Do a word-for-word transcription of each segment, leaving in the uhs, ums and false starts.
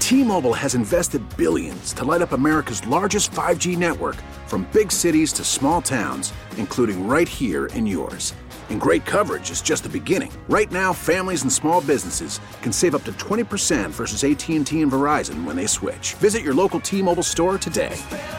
T-Mobile has invested billions to light up America's largest five G network, from big cities to small towns, including right here in yours. And great coverage is just the beginning. Right now, families and small businesses can save up to twenty percent versus A T and T and Verizon when they switch. Visit your local T-Mobile store today.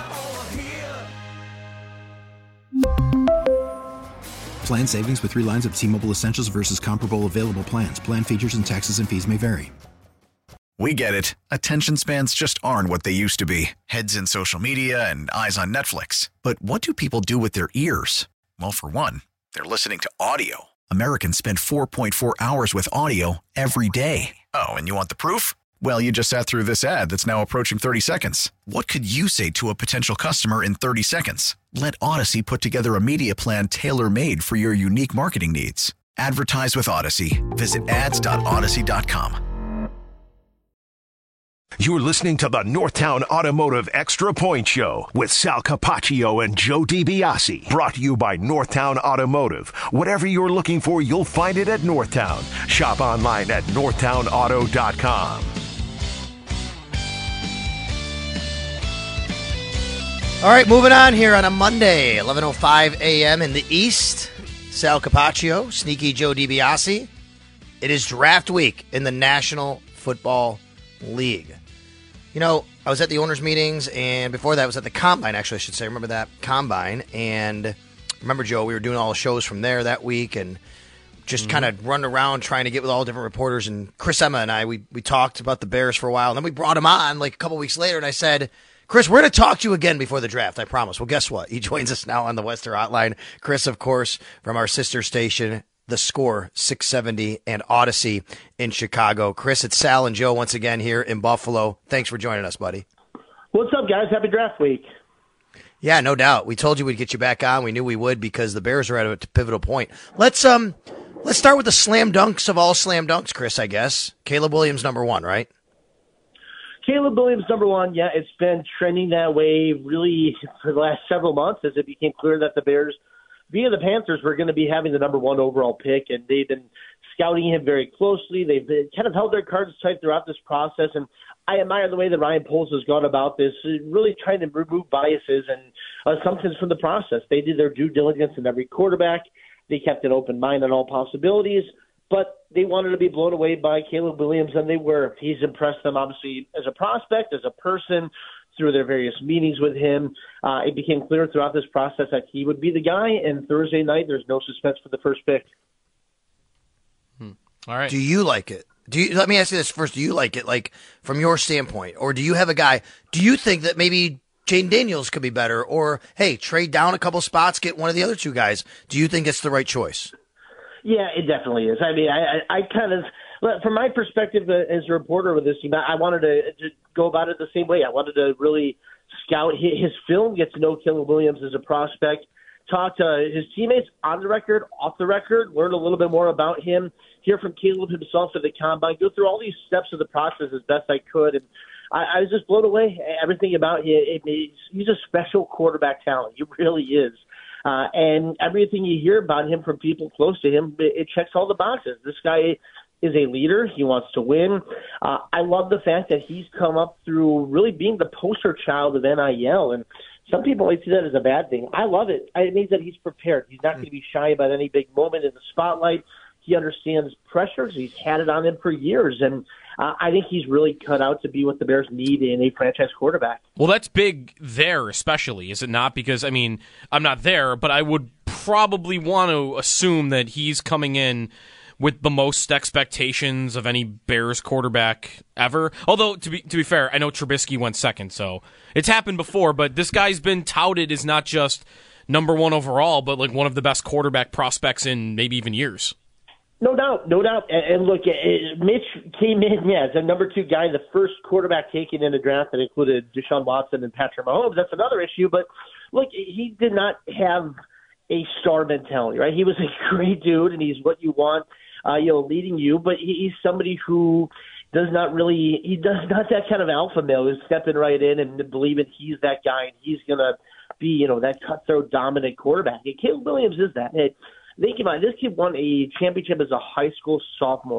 Plan savings with three lines of T-Mobile Essentials versus comparable available plans. Plan features and taxes and fees may vary. We get it. Attention spans just aren't what they used to be. Heads in social media and eyes on Netflix. But what do people do with their ears? Well, for one, they're listening to audio. Americans spend four point four hours with audio every day. Oh, and you want the proof? Well, you just sat through this ad that's now approaching thirty seconds. What could you say to a potential customer in thirty seconds? Let Odyssey put together a media plan tailor-made for your unique marketing needs. Advertise with Odyssey. Visit ads dot odyssey dot com. You're listening to the Northtown Automotive Extra Point Show with Sal Capaccio and Joe DiBiase. Brought to you by Northtown Automotive. Whatever you're looking for, you'll find it at Northtown. Shop online at northtown auto dot com. All right, moving on here on a Monday, eleven oh five a.m. in the East. Sal Capaccio, Sneaky Joe DiBiase. It is draft week in the National Football League. You know, I was at the owners' meetings, and before that I was at the Combine, actually, I should say. Remember that Combine? And remember, Joe, we were doing all the shows from there that week and just mm-hmm. kind of running around trying to get with all different reporters. And Chris Emma and I, we, we talked about the Bears for a while. And then we brought him on like a couple weeks later, and I said, Chris, we're going to talk to you again before the draft, I promise. Well, guess what? He joins us now on the Western Hotline. Chris, of course, from our sister station, The Score six seventy and Odyssey in Chicago. Chris, it's Sal and Joe once again here in Buffalo. Thanks for joining us, buddy. What's up, guys? Happy draft week. Yeah, no doubt. We told you we'd get you back on. We knew we would because the Bears are at a pivotal point. Let's um, let's start with the slam dunks of all slam dunks, Chris, I guess. Caleb Williams, number one, right? Caleb Williams, number one, yeah, it's been trending that way really for the last several months as it became clear that the Bears, via the Panthers, were going to be having the number one overall pick, and they've been scouting him very closely. They've been, kind of held their cards tight throughout this process, and I admire the way that Ryan Poles has gone about this, really trying to remove biases and assumptions from the process. They did their due diligence in every quarterback. They kept an open mind on all possibilities, but they wanted to be blown away by Caleb Williams, and they were. He's impressed them, obviously, as a prospect, as a person, through their various meetings with him. Uh, it became clear throughout this process that he would be the guy, and Thursday night, there's no suspense for the first pick. Hmm. All right. Do you like it? Do you, let me ask you this first. Do you like it, like, from your standpoint? Or do you have a guy, do you think that maybe Jane Daniels could be better? Or, hey, trade down a couple spots, get one of the other two guys. Do you think it's the right choice? Yeah, it definitely is. I mean, I, I, I kind of, from my perspective as a reporter with this team, I wanted to, to go about it the same way. I wanted to really scout his, his film, get to know Caleb Williams as a prospect, talk to his teammates on the record, off the record, learn a little bit more about him, hear from Caleb himself at the Combine, go through all these steps of the process as best I could. And I, I was just blown away. Everything about him, it, it, he's a special quarterback talent. He really is. Uh, and everything you hear about him from people close to him, it, it checks all the boxes. This guy is a leader. He wants to win. Uh, I love the fact that he's come up through really being the poster child of N I L. And some people might see that as a bad thing. I love it. It means that he's prepared. He's not going to be shy about any big moment in the spotlight. He understands pressures. He's had it on him for years. And uh, I think he's really cut out to be what the Bears need in a franchise quarterback. Well, that's big there especially, is it not? Because, I mean, I'm not there, but I would probably want to assume that he's coming in with the most expectations of any Bears quarterback ever. Although, to be to be fair, I know Trubisky went second, so it's happened before, but this guy's been touted as not just number one overall, but like one of the best quarterback prospects in maybe even years. No doubt, no doubt. And, and look, it, Mitch came in, yeah, as a number two guy, the first quarterback taken in a draft that included Deshaun Watson and Patrick Mahomes. That's another issue. But look, he did not have a star mentality, right? He was a great dude, and he's what you want, uh, you know, leading you. But he, he's somebody who does not really, he does not that kind of alpha male who's stepping right in and believing he's that guy and he's going to be, you know, that cutthroat dominant quarterback. And Caleb Williams is that. It, Think about it. This kid won a championship as a high school sophomore.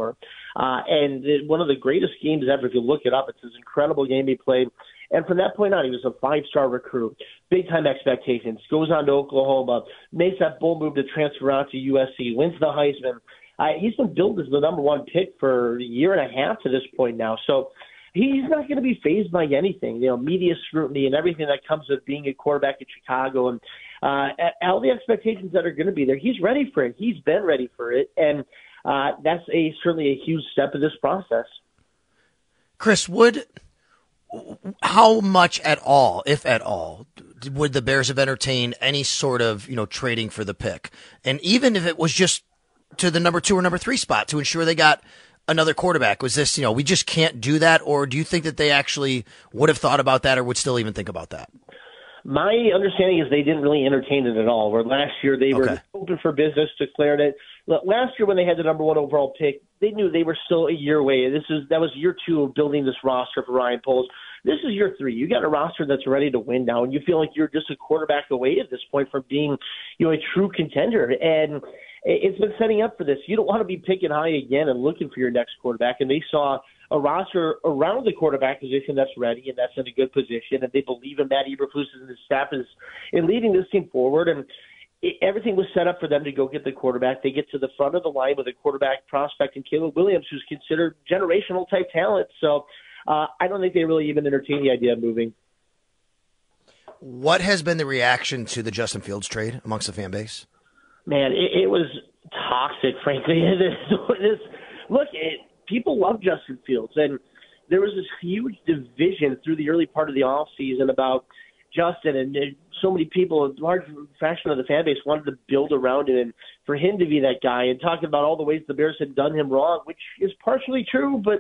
Uh, and it, one of the greatest games ever, if you look it up, it's this incredible game he played. And from that point on, he was a five-star recruit, big-time expectations, goes on to Oklahoma, makes that bold move to transfer out to U S C, wins the Heisman. Uh, he's been billed as the number one pick for a year and a half to this point now. So he's not going to be fazed by anything, you know, media scrutiny and everything that comes with being a quarterback in Chicago and uh, all the expectations that are going to be there. He's ready for it. He's been ready for it. And uh, that's a certainly a huge step of this process. Chris, would how much at all, if at all, would the Bears have entertained any sort of, you know, trading for the pick? And even if it was just to the number two or number three spot to ensure they got another quarterback, was this, you know, we just can't do that? Or do you think that they actually would have thought about that or would still even think about that? My understanding is they didn't really entertain it at all, where last year they were okay. open for business, declared it. Last year when they had the number one overall pick, they knew they were still a year away. This is That was year two of building this roster for Ryan Poles. This is year three. You got a roster that's ready to win now, and you feel like you're just a quarterback away at this point from being, you know, a true contender. And it's been setting up for this. You don't want to be picking high again and looking for your next quarterback. And they saw a roster around the quarterback position that's ready and that's in a good position, and they believe in Matt Eberflus and his staff is in leading this team forward. And it, everything was set up for them to go get the quarterback. They get to the front of the line with a quarterback prospect in Caleb Williams, who's considered generational type talent. So uh, I don't think they really even entertain the idea of moving. What has been the reaction to the Justin Fields trade amongst the fan base? Man, it, it was toxic, frankly. this, look, it, people love Justin Fields, and there was this huge division through the early part of the offseason about Justin, and so many people, a large fraction of the fan base, wanted to build around him and for him to be that guy, and talking about all the ways the Bears had done him wrong, which is partially true, but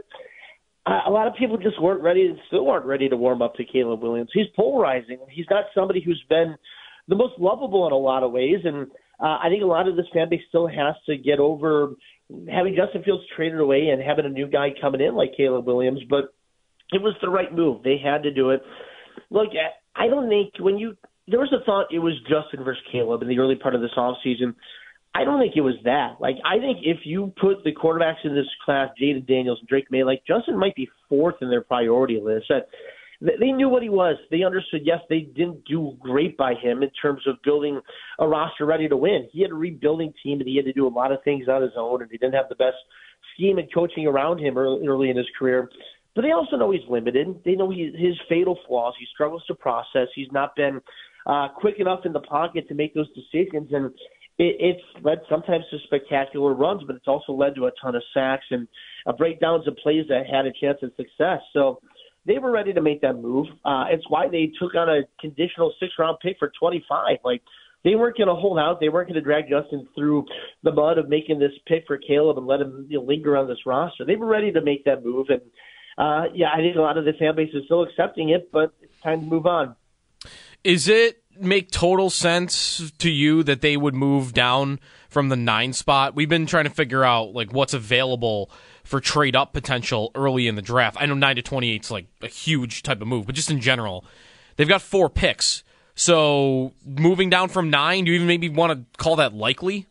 uh, a lot of people just weren't ready and still aren't ready to warm up to Caleb Williams. He's polarizing. He's not somebody who's been the most lovable in a lot of ways, and Uh, I think a lot of this fan base still has to get over having Justin Fields traded away and having a new guy coming in like Caleb Williams, but it was the right move. They had to do it. Look, I don't think when you – there was a thought it was Justin versus Caleb in the early part of this offseason. I don't think it was that. Like, I think if you put the quarterbacks in this class, Jayden Daniels and Drake May, like Justin might be fourth in their priority list. That, They knew what he was. They understood, yes, they didn't do great by him in terms of building a roster ready to win. He had a rebuilding team, and he had to do a lot of things on his own, and he didn't have the best scheme and coaching around him early, early in his career. But they also know he's limited. They know he, his fatal flaws. He struggles to process. He's not been uh, quick enough in the pocket to make those decisions, and it, it's led sometimes to spectacular runs, but it's also led to a ton of sacks and uh, breakdowns of plays that had a chance at success. So they were ready to make that move. Uh, it's why they took on a conditional six-round pick for twenty-five. Like, they weren't going to hold out. They weren't going to drag Justin through the mud of making this pick for Caleb and let him, you know, linger on this roster. They were ready to make that move. And, uh, yeah, I think a lot of the fan base is still accepting it, but it's time to move on. Is it make total sense to you that they would move down from the nine spot? We've been trying to figure out, like, what's available for trade-up potential early in the draft. I know nine to twenty-eight is like a huge type of move, but just in general, they've got four picks. So moving down from nine, do you even maybe want to call that likely?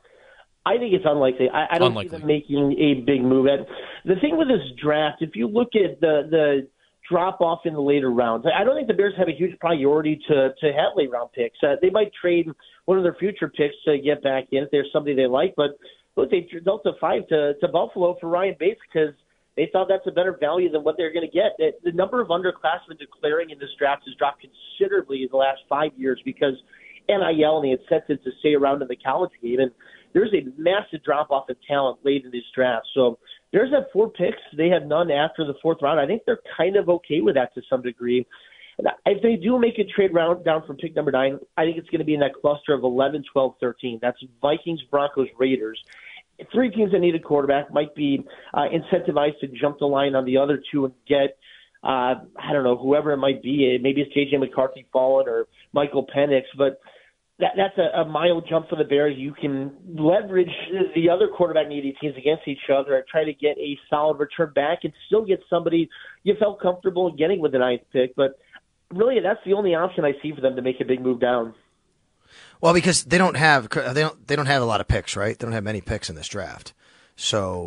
I think it's unlikely. I, I don't unlikely. see them making a big move. And the thing with this draft, if you look at the the drop-off in the later rounds, I don't think the Bears have a huge priority to, to have late-round picks. Uh, they might trade one of their future picks to get back in if there's somebody they like, but look, they dealt a five to, to Buffalo for Ryan Bates because they thought that's a better value than what they're going to get. The number of underclassmen declaring in this draft has dropped considerably in the last five years because N I L and the incentive to stay around in the college game. And there's a massive drop-off in talent late in this draft. So there's that four picks. They had none after the fourth round. I think they're kind of okay with that to some degree. If they do make a trade round down from pick number nine, I think it's going to be in that cluster of eleven, twelve, thirteen. That's Vikings, Broncos, Raiders. Three teams that need a quarterback might be uh, incentivized to jump the line on the other two and get, uh, I don't know, whoever it might be. Maybe it's J J McCarthy fallen or Michael Penix, but that, that's a, a mild jump for the Bears. You can leverage the other quarterback-needy teams against each other and try to get a solid return back and still get somebody you felt comfortable getting with the ninth pick. But really, that's the only option I see for them to make a big move down. Well, because they don't have they don't they don't have a lot of picks, right? They don't have many picks in this draft. So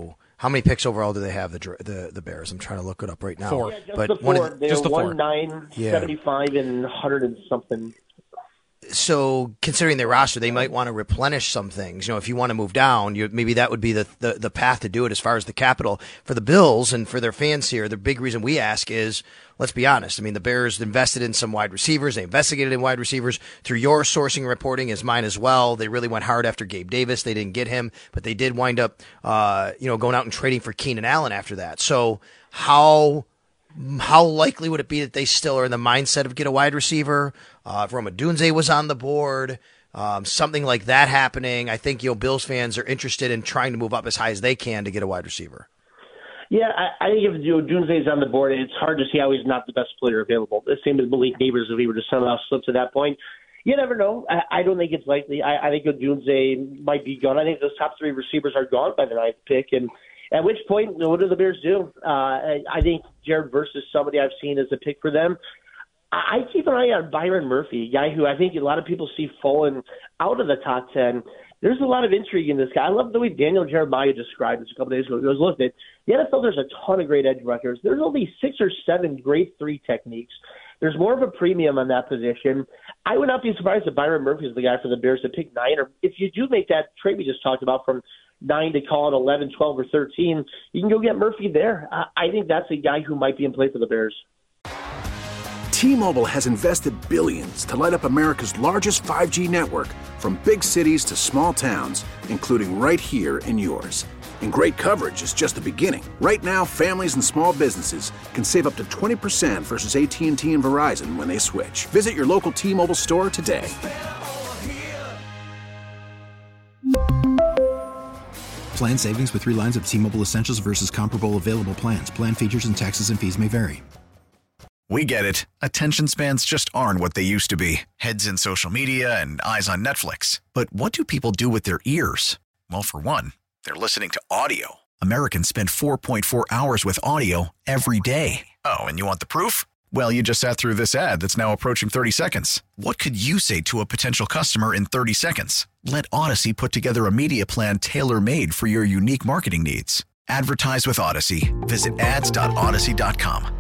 How many picks overall do they have, the the, the Bears? I'm trying to look it up right now. Four. Yeah, just but the one four. of the, They're just the four. one nine Yeah. seventy-five and one hundred and something. So considering their roster, they might want to replenish some things. You know, if you want to move down, you, maybe that would be the, the, the path to do it as far as the capital. For the Bills and for their fans here, the big reason we ask is, let's be honest. I mean, the Bears invested in some wide receivers. They investigated in wide receivers. Through your sourcing reporting is mine as well. They really went hard after Gabe Davis. They didn't get him, but they did wind up, uh, you know, going out and trading for Keenan Allen after that. So how... How likely would it be that they still are in the mindset of get a wide receiver? Uh, if Rome Odunze was on the board, um, something like that happening, I think you know Bills fans are interested in trying to move up as high as they can to get a wide receiver. Yeah, I, I think if you know, Odunze's on the board, it's hard to see how he's not the best player available. The same as Malik Neighbors if he were to somehow slip to that point. You never know. I, I don't think it's likely. I, I think Odunze might be gone. I think those top three receivers are gone by the ninth pick, and at which point, what do the Bears do? Uh, I think Jared Verse is somebody I've seen as a pick for them. I keep an eye on Byron Murphy, a guy who I think a lot of people see falling out of the top ten. There's a lot of intrigue in this guy. I love the way Daniel Jeremiah described this a couple days ago. He goes, look, the N F L, there's a ton of great edge rushers. There's only six or seven great three techniques. There's more of a premium on that position. I would not be surprised if Byron Murphy is the guy for the Bears to pick nine, or if you do make that trade we just talked about from nine to call it eleven, twelve, or thirteen, you can go get Murphy there. I, I think that's a guy who might be in play for the Bears. T-Mobile has invested billions to light up America's largest five G network, from big cities to small towns, including right here in yours. And great coverage is just the beginning. Right now, families and small businesses can save up to twenty percent versus A T and T and Verizon when they switch. Visit your local T-Mobile store today. Plan savings with three lines of T-Mobile Essentials versus comparable available plans. Plan features and taxes and fees may vary. We get it. Attention spans just aren't what they used to be. Heads in social media and eyes on Netflix. But what do people do with their ears? Well, for one, they're listening to audio. Americans spend four point four hours with audio every day. Oh, and you want the proof? Well, you just sat through this ad that's now approaching thirty seconds. What could you say to a potential customer in thirty seconds? Let Odyssey put together a media plan tailor-made for your unique marketing needs. Advertise with Odyssey. Visit ads dot odyssey dot com.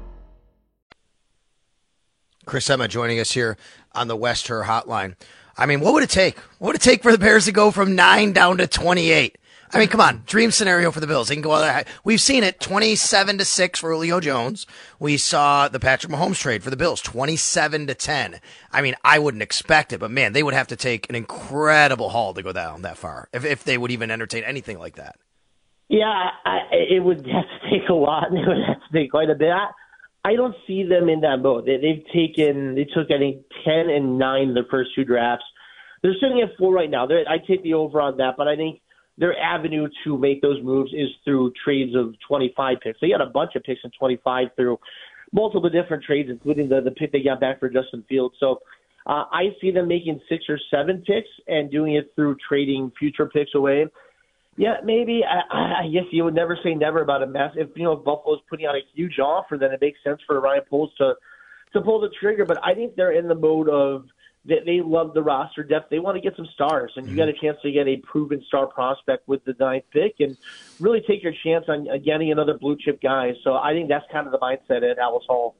Chris Emma joining us here on the West Her Hotline. I mean, what would it take? What would it take for the Bears to go from nine down to twenty-eight? I mean, come on, dream scenario for the Bills. They can go other high. We've seen it, twenty-seven to six for Julio Jones. We saw the Patrick Mahomes trade for the Bills, twenty-seven to ten. I mean, I wouldn't expect it, but man, they would have to take an incredible haul to go down that far, if if they would even entertain anything like that. Yeah, I, it would have to take a lot, and it would have to take quite a bit. I, I don't see them in that mode. They, they've taken, they took, I think, ten and nine the first two drafts. They're sitting at four right now. They're, I take the over on that, but I think their avenue to make those moves is through trades of twenty-five picks. They got a bunch of picks in twenty-five through multiple different trades, including the, the pick they got back for Justin Fields. So uh, I see them making six or seven picks and doing it through trading future picks away. Yeah, maybe. I, I guess you would never say never about a mess. If, you know, if Buffalo's putting out a huge offer, then it makes sense for Ryan Poles to, to pull the trigger. But I think they're in the mode of that they love the roster depth. They want to get some stars, and you got a chance to get a proven star prospect with the ninth pick and really take your chance on getting another blue chip guy. So I think that's kind of the mindset at Alice Hall.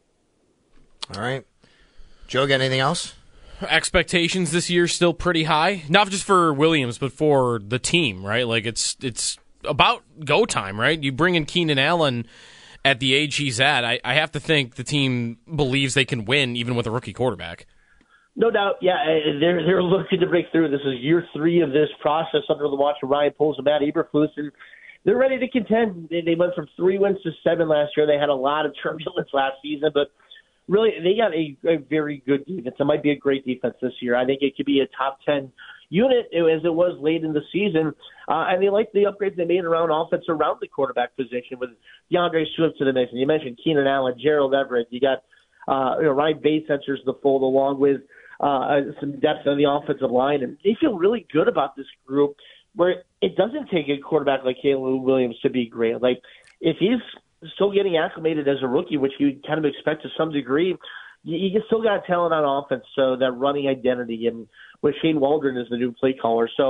All right. Joe, got anything else? Expectations this year still pretty high, not just for Williams, but for the team, right? Like it's it's about go time, right? You bring in Keenan Allen at the age he's at. I, I have to think the team believes they can win even with a rookie quarterback. No doubt, yeah, they're they're looking to break through. This is year three of this process under the watch of Ryan Poles and Matt Eberflus, and they're ready to contend. They, they went from three wins to seven last year. They had a lot of turbulence last season, but really they got a, a very good defense. It might be a great defense this year. I think it could be a top ten unit as it was late in the season, uh, and they like the upgrades they made around offense around the quarterback position with DeAndre Swift to the mix. And you mentioned Keenan Allen, Gerald Everett. You got uh, you know, Ryan Bates enters the fold along with Uh, some depth on the offensive line, and they feel really good about this group where it doesn't take a quarterback like Caleb Williams to be great. Like, if he's still getting acclimated as a rookie, which you kind of expect to some degree, you, you still got talent on offense, so that running identity, and with Shane Waldron as the new play caller. So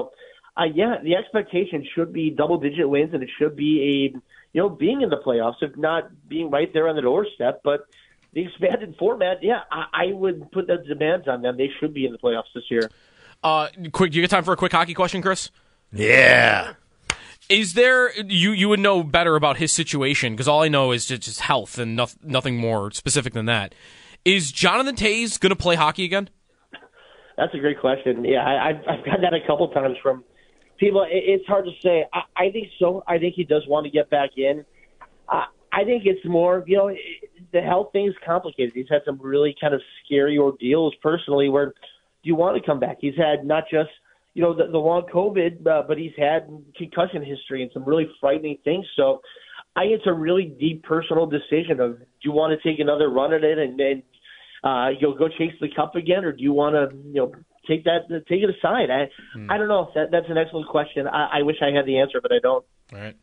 uh, yeah, the expectation should be double-digit wins, and it should be a, you know, being in the playoffs, if not being right there on the doorstep. But the expanded format, yeah, I, I would put the demands on them. They should be in the playoffs this year. Uh, quick, do you get time for a quick hockey question, Chris? Yeah. Is there you you would know better about his situation, because all I know is just, just health and no, nothing more specific than that. Is Jonathan Toews going to play hockey again? That's a great question. Yeah, I, I've, I've gotten that a couple times from people. It, it's hard to say. I, I think so. I think he does want to get back in. Uh, I think it's more, you know, it, the health thing is complicated. He's had some really kind of scary ordeals personally where do you want to come back? He's had not just, you know, the, the long COVID, uh, but he's had concussion history and some really frightening things. So I think it's a really deep personal decision of, do you want to take another run at it and then uh, you'll go chase the cup again, or do you want to, you know, take that, take it aside? I, hmm. I don't know. That, that's an excellent question. I, I wish I had the answer, but I don't. All right.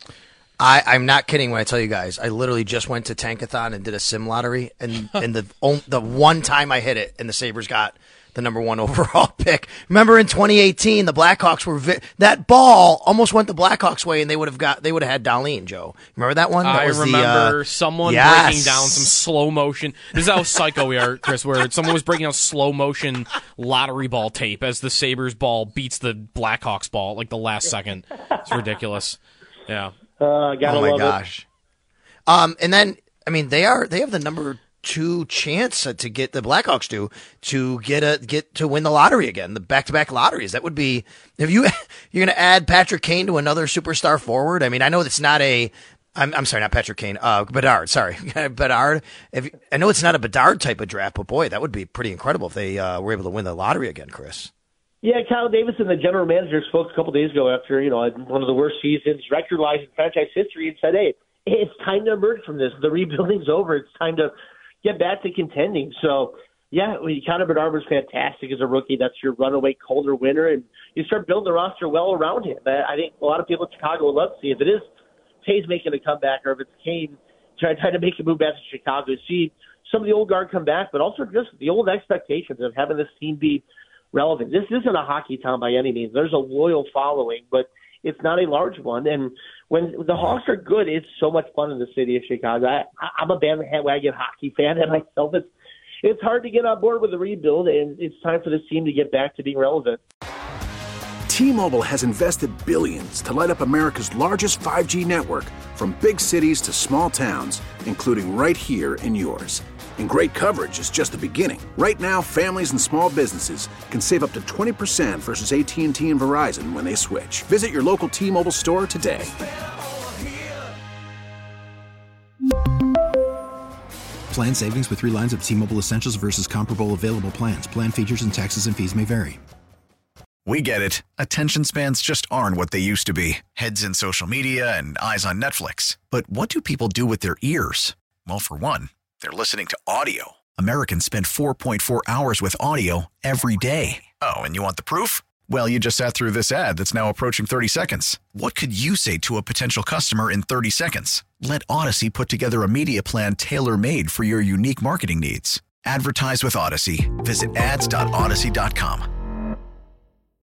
I, I'm not kidding when I tell you guys. I literally just went to Tankathon and did a sim lottery, and, and the on, the one time I hit it, and the Sabres got the number one overall pick. Remember in twenty eighteen, the Blackhawks were vi- that ball almost went the Blackhawks' way, and they would have got they would have had Darlene. Joe, remember that one? That I was remember the, uh, someone yes. breaking down some slow motion. This is how psycho we are, Chris. Where someone was breaking down slow motion lottery ball tape as the Sabres ball beats the Blackhawks ball at, like the last second. It's ridiculous. Yeah. Uh, gotta oh my love gosh! It. Um, and then I mean they are they have the number two chance to get the Blackhawks do to get a get to win the lottery again, the back to back lotteries. That would be if you you're going to add Patrick Kane to another superstar forward. I mean, I know it's not a. I'm I'm sorry, not Patrick Kane. Uh, Bedard. Sorry, Bedard. If I know it's not a Bedard type of draft, but boy, that would be pretty incredible if they uh, were able to win the lottery again, Chris. Yeah, Kyle Davidson, the general manager, spoke a couple days ago after, you know, one of the worst seasons record-wise in franchise history and said, hey, it's time to emerge from this. The rebuilding's over. It's time to get back to contending. So, yeah, Connor Bedard was fantastic as a rookie. That's your runaway Calder winner, and you start building the roster well around him. I think a lot of people in Chicago would love to see if it is Toews making a comeback or if it's Kane trying, trying to make a move back to Chicago, see some of the old guard come back, but also just the old expectations of having this team be relevant. This isn't a hockey town by any means. There's a loyal following, but it's not a large one. And when the Hawks are good, it's so much fun in the city of Chicago. I, I'm a bandwagon hockey fan, and myself, it's, it's hard to get on board with the rebuild, and it's time for this team to get back to being relevant. T-Mobile has invested billions to light up America's largest five G network, from big cities to small towns, including right here in yours. And great coverage is just the beginning. Right now, families and small businesses can save up to twenty percent versus A T and T and Verizon when they switch. Visit your local T-Mobile store today. Plan savings with three lines of T-Mobile Essentials versus comparable available plans. Plan features and taxes and fees may vary. We get it. Attention spans just aren't what they used to be. Heads in social media and eyes on Netflix. But what do people do with their ears? Well, for one, they're listening to audio. Americans spend four point four hours with audio every day. Oh, and you want the proof? Well, you just sat through this ad that's now approaching thirty seconds. What could you say to a potential customer in thirty seconds? Let Odyssey put together a media plan tailor-made for your unique marketing needs. Advertise with Odyssey. Visit ads dot odyssey dot com.